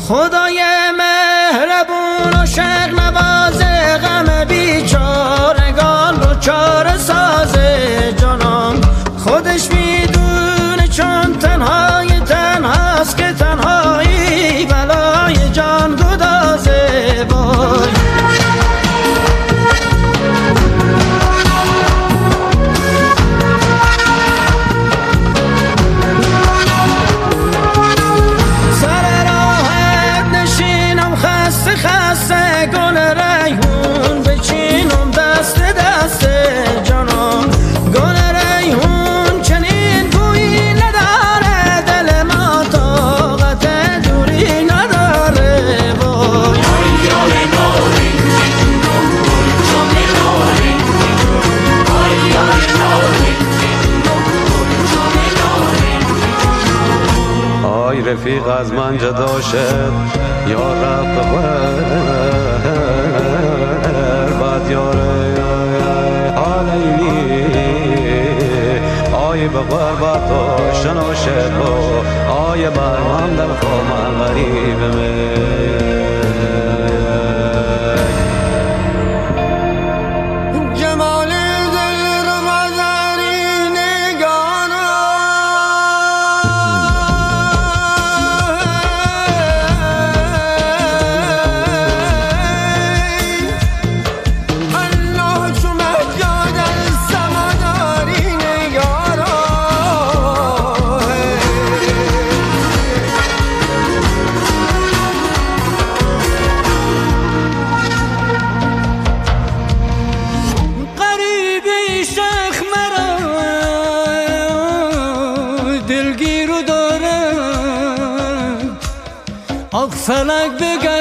خدای مهربون و شق نواز غم بیچارگان رو چاره سازه جانم خودش میدونه چون تنهاست که تنهایی بلای جان گدازه وای خسته گل ریحون بچینم دست دست جانم گل ریحون چنین بویی نداره دل ما طاقت دوری نداره وای آی رفیق از من جدا شد یا رب بد یاره حالی آی بغر با تو شنا شد آی بر من در خوام غریب دلگیر رو داره آخ فلک بگه